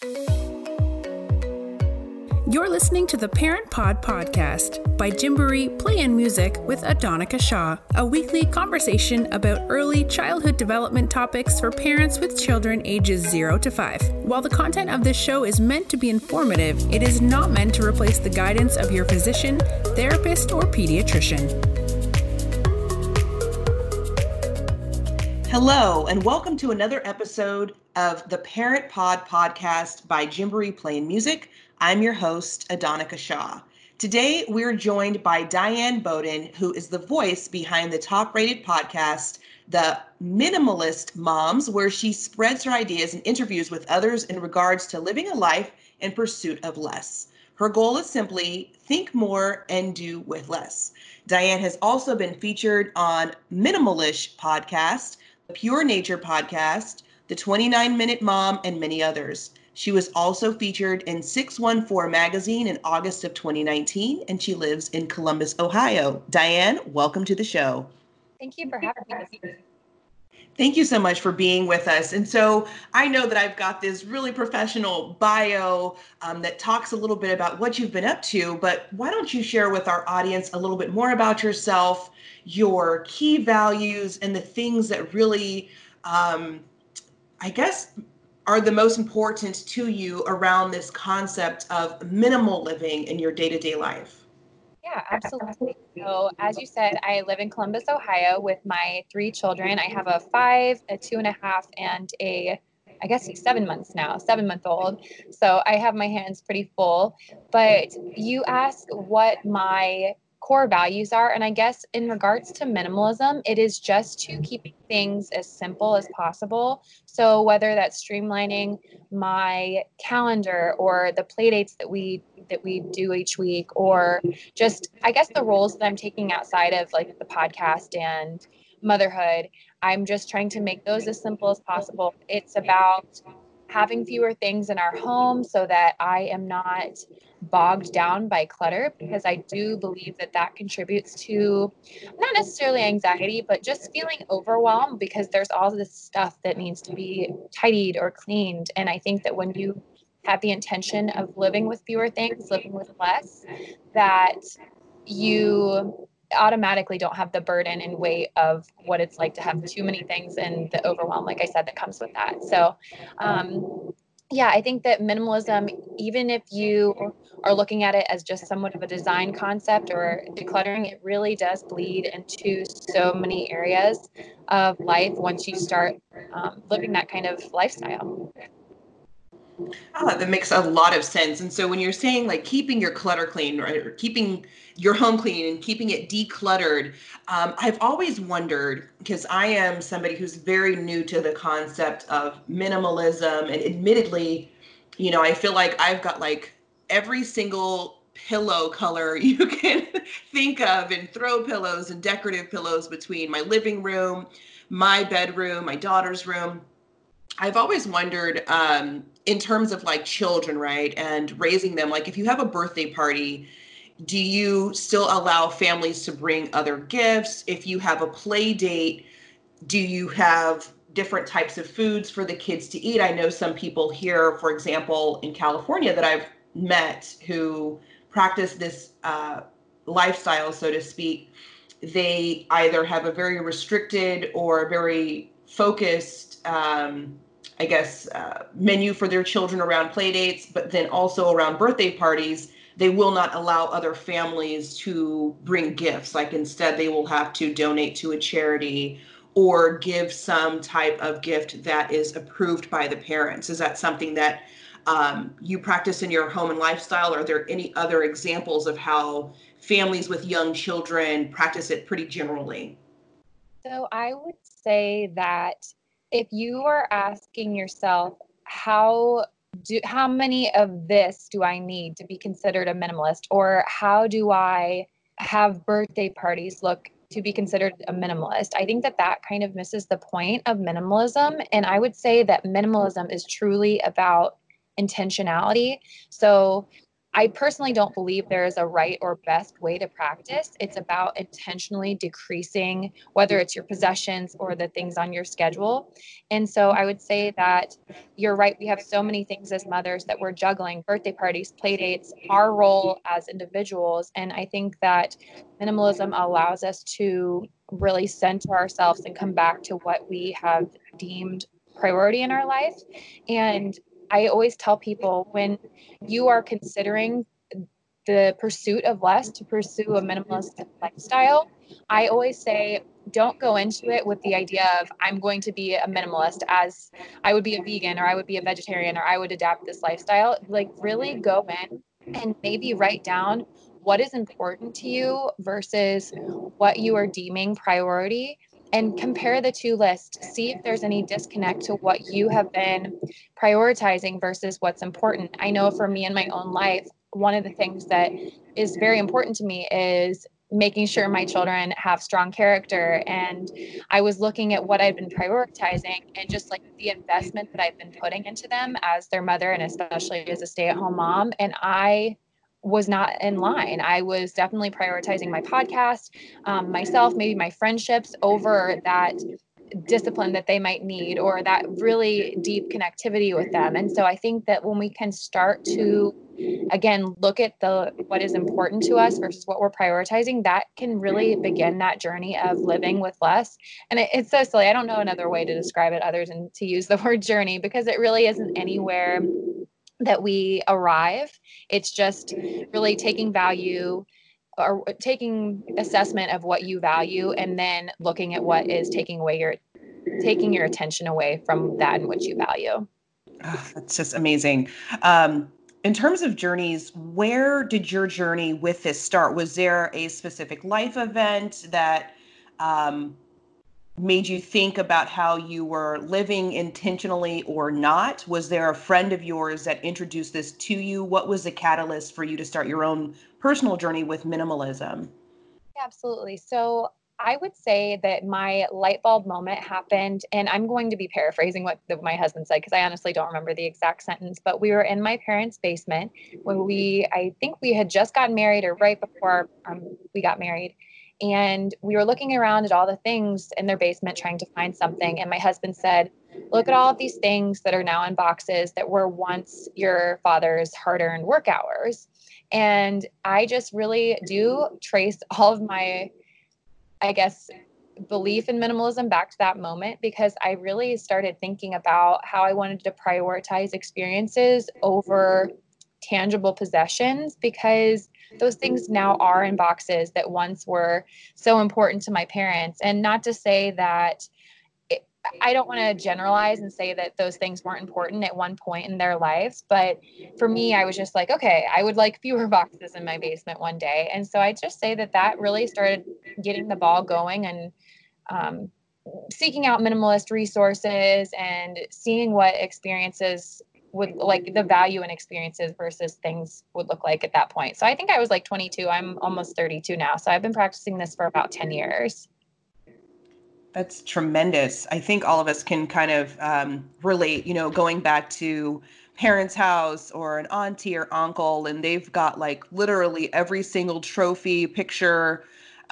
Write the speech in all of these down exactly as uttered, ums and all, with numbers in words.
You're listening to the Parent Pod Podcast by Gymboree Play and Music with Adonica Shaw, a weekly conversation about early childhood development topics for parents with children ages zero to five. While the content of this show is meant to be informative, it is not meant to replace the guidance of your physician, therapist, or pediatrician. Hello, and welcome to another episode of the Parent Pod Podcast by Gymboree Play and Music. I'm your host, Adonica Shaw. Today, we're joined by Diane Bowden, who is the voice behind the top-rated podcast, The Minimalist Moms, where she spreads her ideas and interviews with others in regards to living a life in pursuit of less. Her goal is simply think more and do with less. Diane has also been featured on Minimalish Podcast, the Pure Nature Podcast, the twenty-nine minute Mom, and many others. She was also featured in six one four magazine in August of twenty nineteen, and she lives in Columbus, Ohio. Diane, welcome to the show. Thank you for having me. Thank you so much for being with us. And so I know that I've got this really professional bio um, that talks a little bit about what you've been up to, but why don't you share with our audience a little bit more about yourself, your key values, and the things that really, um, I guess, are the most important to you around this concept of minimal living in your day-to-day life? Yeah, absolutely. So as you said, I live in Columbus, Ohio with my three children. I have a five, a two and a half, and a, I guess he's seven months now, seven month old. So I have my hands pretty full. But you ask what my core values are. And I guess in regards to minimalism, it is just to keep things as simple as possible. So whether that's streamlining my calendar or the play dates that we that we do each week, or just, I guess, the roles that I'm taking outside of like the podcast and motherhood, I'm just trying to make those as simple as possible. It's about having fewer things in our home so that I am not bogged down by clutter, because I do believe that that contributes to not necessarily anxiety, but just feeling overwhelmed because there's all this stuff that needs to be tidied or cleaned. And I think that when you have the intention of living with fewer things, living with less, that you automatically don't have the burden and weight of what it's like to have too many things and the overwhelm, like I said, that comes with that. So, um, yeah, I think that minimalism, even if you are looking at it as just somewhat of a design concept or decluttering, it really does bleed into so many areas of life once you start um, living that kind of lifestyle. Ah, that makes a lot of sense. And so when you're saying like keeping your clutter clean, right, or keeping your home clean and keeping it decluttered, um, I've always wondered, because I am somebody who's very new to the concept of minimalism, and admittedly, you know, I feel like I've got like every single pillow color you can think of, and throw pillows and decorative pillows between my living room, my bedroom, my daughter's room. I've always wondered, um, in terms of like children, right, and raising them, like if you have a birthday party, do you still allow families to bring other gifts? If you have a play date, do you have different types of foods for the kids to eat? I know some people here, for example, in California that I've met who practice this uh, lifestyle, so to speak. They either have a very restricted or very focused, um, I guess, uh, menu for their children around play dates, but then also around birthday parties, they will not allow other families to bring gifts. Like instead, they will have to donate to a charity or give some type of gift that is approved by the parents. Is that something that um, you practice in your home and lifestyle? Are there any other examples of how families with young children practice it pretty generally? So I would say that if you are asking yourself, how do how many of this do I need to be considered a minimalist, or how do I have birthday parties look to be considered a minimalist? I think that that kind of misses the point of minimalism. And I would say that minimalism is truly about intentionality. So I personally don't believe there is a right or best way to practice. It's about intentionally decreasing, whether it's your possessions or the things on your schedule. And so I would say that you're right. We have so many things as mothers that we're juggling: birthday parties, play dates, our role as individuals. And I think that minimalism allows us to really center ourselves and come back to what we have deemed priority in our life. And I always tell people, when you are considering the pursuit of less to pursue a minimalist lifestyle, I always say, don't go into it with the idea of, I'm going to be a minimalist, as I would be a vegan, or I would be a vegetarian, or I would adapt this lifestyle. Like, really go in and maybe write down what is important to you versus what you are deeming priority, and compare the two lists. See if there's any disconnect to what you have been prioritizing versus what's important. I know for me in my own life, one of the things that is very important to me is making sure my children have strong character. And I was looking at what I've been prioritizing and just like the investment that I've been putting into them as their mother, and especially as a stay-at-home mom. And I was not in line. I was definitely prioritizing my podcast, um, myself, maybe my friendships over that discipline that they might need, or that really deep connectivity with them. And so I think that when we can start to, again, look at the what is important to us versus what we're prioritizing, that can really begin that journey of living with less. And it, it's so silly. I don't know another way to describe it other than to use the word journey, because it really isn't anywhere that we arrive. It's just really taking value, or taking assessment of what you value, and then looking at what is taking away your taking your attention away from that and what you value. Oh, that's just amazing. Um, in terms of journeys, where did your journey with this start? Was there a specific life event that um, made you think about how you were living intentionally or not? Was there a friend of yours that introduced this to you? What was the catalyst for you to start your own personal journey with minimalism? Absolutely. So I would say that my light bulb moment happened, and I'm going to be paraphrasing what the, my husband said, because I honestly don't remember the exact sentence, but we were in my parents' basement when we, I think we had just gotten married, or right before um, we got married. And we were looking around at all the things in their basement trying to find something. And my husband said, look at all of these things that are now in boxes that were once your father's hard-earned work hours. And I just really do trace all of my, I guess, belief in minimalism back to that moment, because I really started thinking about how I wanted to prioritize experiences over tangible possessions, because those things now are in boxes that once were so important to my parents. And not to say that it, I don't want to generalize and say that those things weren't important at one point in their lives. But for me, I was just like, okay, I would like fewer boxes in my basement one day. And so I just say that that really started getting the ball going, and um, seeking out minimalist resources and seeing what experiences would, like the value in experiences versus things would look like at that point. So I think I was like twenty-two. I'm almost thirty-two now. So I've been practicing this for about ten years. That's tremendous. I think all of us can kind of um, relate, you know, going back to parents' house or an auntie or uncle, and they've got like literally every single trophy, picture,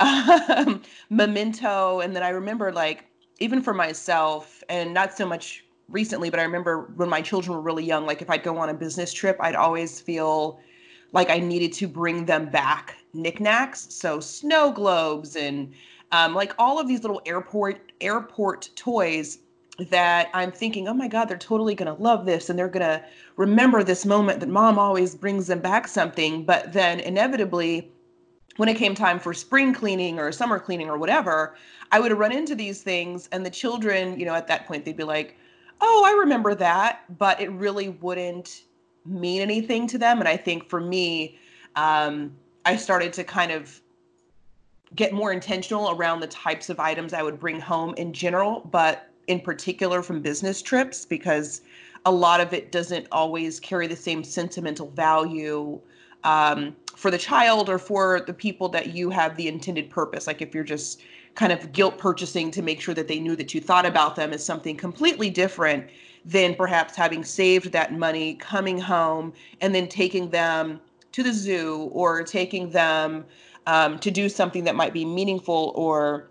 um, memento. And then I remember, like, even for myself, and not so much recently, but I remember when my children were really young, like if I'd go on a business trip, I'd always feel like I needed to bring them back knickknacks. So snow globes and um, like all of these little airport airport toys that I'm thinking, oh my God, they're totally going to love this. And they're going to remember this moment that mom always brings them back something. But then inevitably, when it came time for spring cleaning or summer cleaning or whatever, I would run into these things, and the children, you know, at that point, they'd be like, oh, I remember that, but it really wouldn't mean anything to them. And I think for me, um, I started to kind of get more intentional around the types of items I would bring home in general, but in particular from business trips, because a lot of it doesn't always carry the same sentimental value um, for the child or for the people that you have the intended purpose. Like if you're just kind of guilt purchasing to make sure that they knew that you thought about them, is something completely different than perhaps having saved that money, coming home, and then taking them to the zoo or taking them um, to do something that might be meaningful or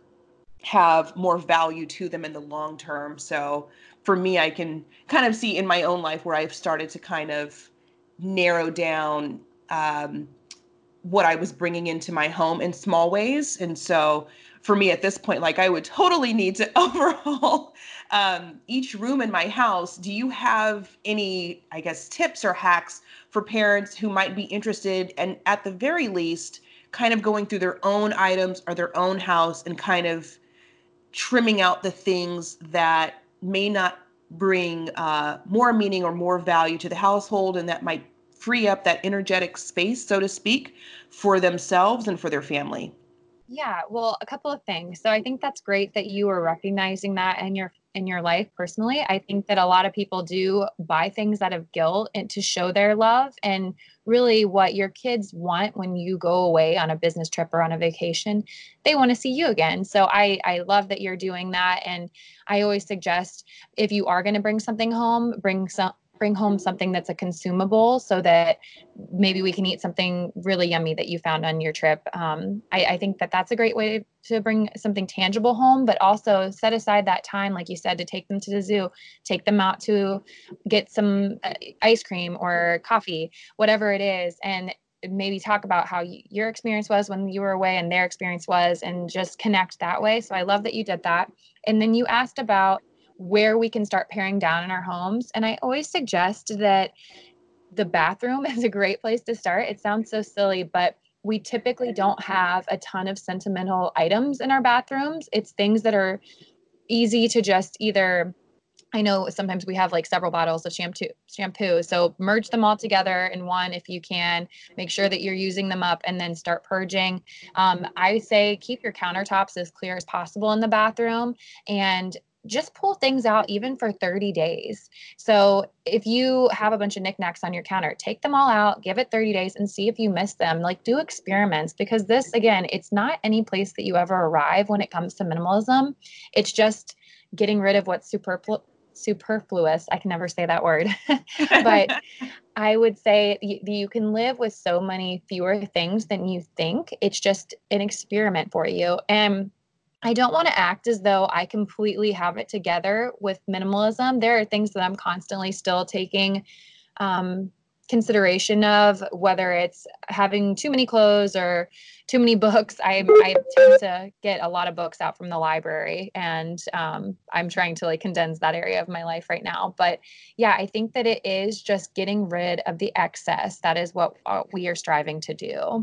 have more value to them in the long term. So for me, I can kind of see in my own life where I've started to kind of narrow down um, what I was bringing into my home in small ways. And so for me at this point, like I would totally need to overhaul um, each room in my house. Do you have any, I guess, tips or hacks for parents who might be interested and at the very least kind of going through their own items or their own house and kind of trimming out the things that may not bring uh, more meaning or more value to the household and that might free up that energetic space, so to speak, for themselves and for their family? Yeah, well, a couple of things. So I think that's great that you are recognizing that in your in your life personally. I think that a lot of people do buy things out of guilt and to show their love, and really what your kids want when you go away on a business trip or on a vacation, they want to see you again. So I I love that you're doing that, and I always suggest if you are going to bring something home, bring some bring home something that's a consumable so that maybe we can eat something really yummy that you found on your trip. Um, I, I think that that's a great way to bring something tangible home, but also set aside that time, like you said, to take them to the zoo, take them out to get some uh, ice cream or coffee, whatever it is. And maybe talk about how y- your experience was when you were away and their experience was, and just connect that way. So I love that you did that. And then you asked about where we can start paring down in our homes. And I always suggest that the bathroom is a great place to start. It sounds so silly, but we typically don't have a ton of sentimental items in our bathrooms. It's things that are easy to just either, I know sometimes we have like several bottles of shampoo, shampoo. So merge them all together in one if you can. Make sure that you're using them up and then start purging. Um, I say keep your countertops as clear as possible in the bathroom, and just pull things out even for thirty days. So if you have a bunch of knickknacks on your counter, take them all out, give it thirty days and see if you miss them. Like do experiments, because this, again, it's not any place that you ever arrive when it comes to minimalism. It's just getting rid of what's superfluous superfluous. I can never say that word, but I would say you, you can live with so many fewer things than you think. It's just an experiment for you. And I don't want to act as though I completely have it together with minimalism. There are things that I'm constantly still taking um, consideration of, whether it's having too many clothes or too many books. I, I tend to get a lot of books out from the library, and um, I'm trying to like condense that area of my life right now. But yeah, I think that it is just getting rid of the excess. That is what uh, we are striving to do.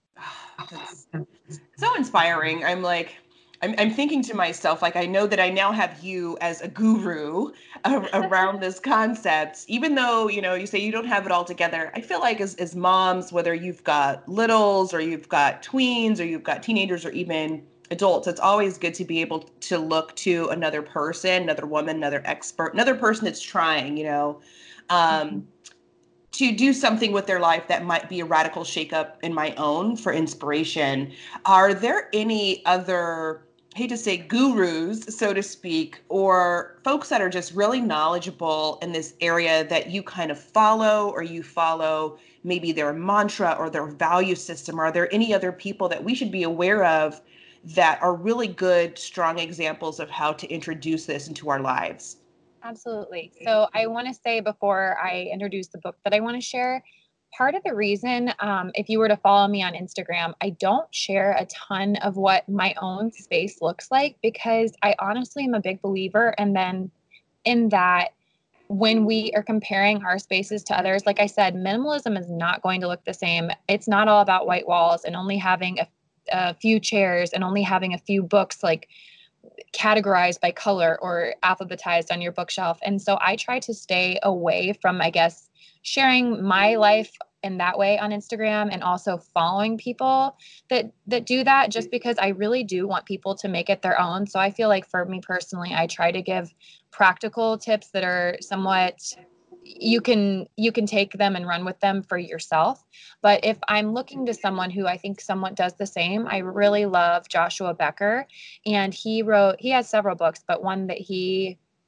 That's so inspiring. I'm like, I'm, I'm thinking to myself, like, I know that I now have you as a guru a- around this concept, even though, you know, you say you don't have it all together. I feel like as, as moms, whether you've got littles or you've got tweens or you've got teenagers or even adults, it's always good to be able to look to another person, another woman, another expert, another person that's trying, you know, um, to do something with their life that might be a radical shakeup in my own for inspiration. Are there any other, I hate to say gurus, so to speak, or folks that are just really knowledgeable in this area that you kind of follow, or you follow maybe their mantra or their value system? Are there any other people that we should be aware of that are really good, strong examples of how to introduce this into our lives? Absolutely. So I want to say before I introduce the book that I want to share, part of the reason, um, if you were to follow me on Instagram, I don't share a ton of what my own space looks like, because I honestly am a big believer. And then in that, when we are comparing our spaces to others, like I said, minimalism is not going to look the same. It's not all about white walls and only having a, a few chairs and only having a few books. Like categorized by color or alphabetized on your bookshelf. And so I try to stay away from, I guess, sharing my life in that way on Instagram, and also following people that that do that, just because I really do want people to make it their own. So I feel like for me personally, I try to give practical tips that are somewhat, you can you can take them and run with them for yourself. But if I'm looking to someone who I think somewhat does the same, I really love Joshua Becker. And he wrote he has several books, but one that he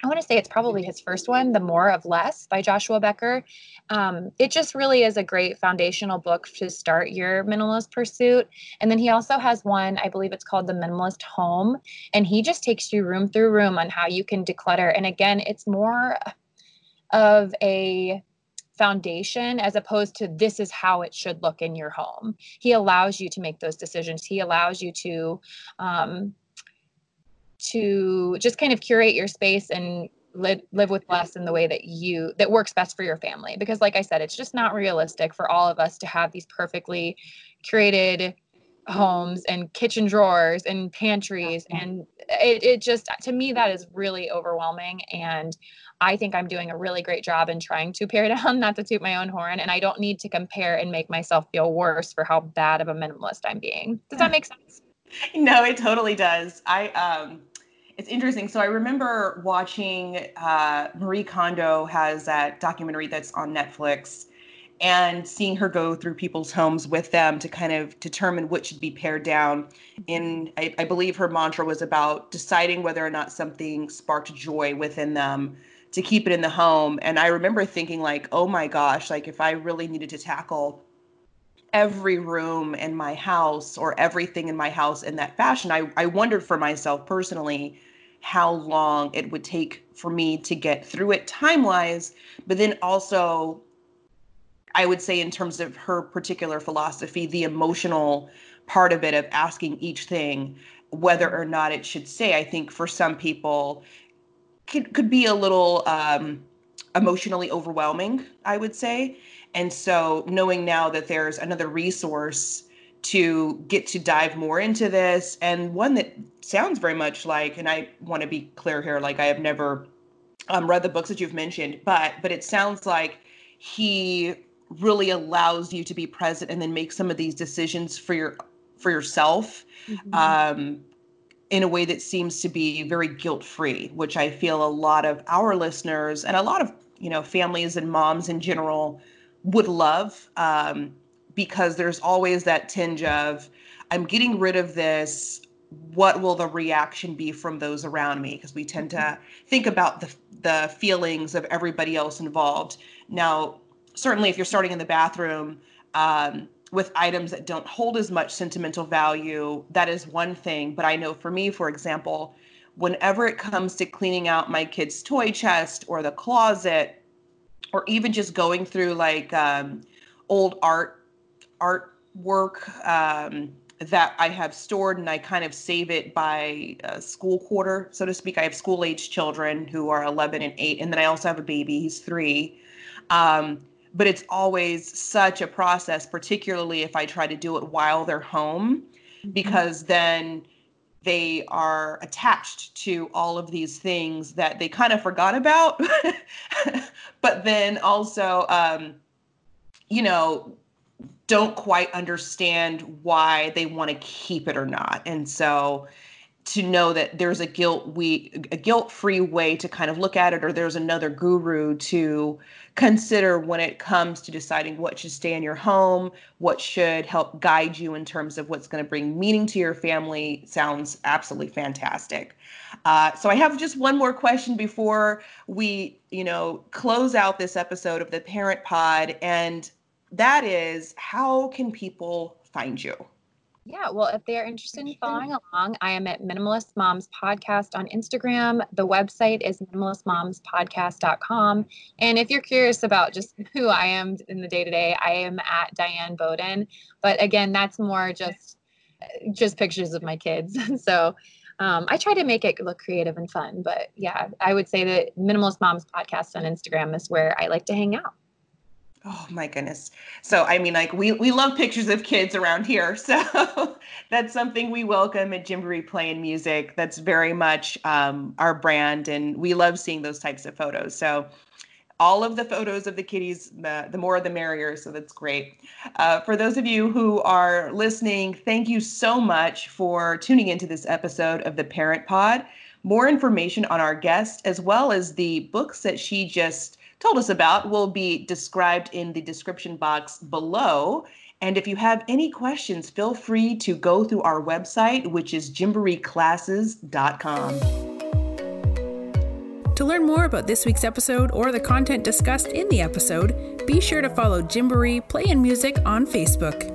I want to say it's probably his first one, The More of Less by Joshua Becker. Um, it just really is a great foundational book to start your minimalist pursuit. And then he also has one, I believe it's called The Minimalist Home. And he just takes you room through room on how you can declutter. And again, it's more of a foundation as opposed to this is how it should look in your home. He allows you to make those decisions. He allows you to, um, to just kind of curate your space and live, live with less in the way that you, that works best for your family. Because like I said, it's just not realistic for all of us to have these perfectly curated homes and kitchen drawers and pantries. And it, it just, to me, that is really overwhelming. And I think I'm doing a really great job in trying to pare down, not to toot my own horn. And I don't need to compare and make myself feel worse for how bad of a minimalist I'm being. Does that make sense? No, it totally does. I, um, it's interesting. So I remember watching, uh, Marie Kondo has that documentary that's on Netflix, and seeing her go through people's homes with them to kind of determine what should be pared down. And I, I believe her mantra was about deciding whether or not something sparked joy within them to keep it in the home. And I remember thinking like, oh my gosh, like if I really needed to tackle every room in my house or everything in my house in that fashion, I, I wondered for myself personally how long it would take for me to get through it time-wise, but then also I would say in terms of her particular philosophy, the emotional part of it of asking each thing whether or not it should stay, I think for some people could, could be a little um, emotionally overwhelming, I would say. And so knowing now that there's another resource to get to dive more into this, and one that sounds very much like, and I want to be clear here, like I have never um, read the books that you've mentioned, but but it sounds like he really allows you to be present and then make some of these decisions for your for yourself mm-hmm. um, in a way that seems to be very guilt-free, which I feel a lot of our listeners and a lot of, you know, families and moms in general would love, um, because there's always that tinge of, I'm getting rid of this. What will the reaction be from those around me? Because we tend to think about the the feelings of everybody else involved. Now, certainly if you're starting in the bathroom um, with items that don't hold as much sentimental value, that is one thing. But I know for me, for example, whenever it comes to cleaning out my kid's toy chest or the closet, or even just going through like um, old art artwork um, that I have stored, and I kind of save it by uh, school quarter, so to speak. I have school-age children who are eleven and eight, and then I also have a baby, he's three. Um, but it's always such a process, particularly if I try to do it while they're home, because then they are attached to all of these things that they kind of forgot about. But then also, um, you know, don't quite understand why they want to keep it or not. And so to know that there's a guilt we a guilt-free way to kind of look at it, or there's another guru to consider when it comes to deciding what should stay in your home, what should help guide you in terms of what's going to bring meaning to your family, sounds absolutely fantastic. Uh, so I have just one more question before we, you know, close out this episode of the Parent Pod, and that is, how can people find you? Yeah, well, if they are interested in following along, I am at Minimalist Moms Podcast on Instagram. The website is minimalist moms podcast dot com. And if you're curious about just who I am in the day-to-day, I am at Diane Bowden. But again, that's more just just pictures of my kids. So um, I try to make it look creative and fun. But yeah, I would say that Minimalist Moms Podcast on Instagram is where I like to hang out. Oh my goodness. So, I mean, like we, we love pictures of kids around here. So that's something we welcome at Gymboree Play and Music. That's very much um, our brand. And we love seeing those types of photos. So all of the photos of the kitties, the, the more the merrier. So that's great. Uh, for those of you who are listening, thank you so much for tuning into this episode of the Parent Pod. More information on our guest, as well as the books that she just told us about, will be described in the description box below. And if you have any questions, feel free to go through our website, which is gymboree classes dot com. To learn more about this week's episode or the content discussed in the episode, be sure to follow Gymboree Play and Music on Facebook.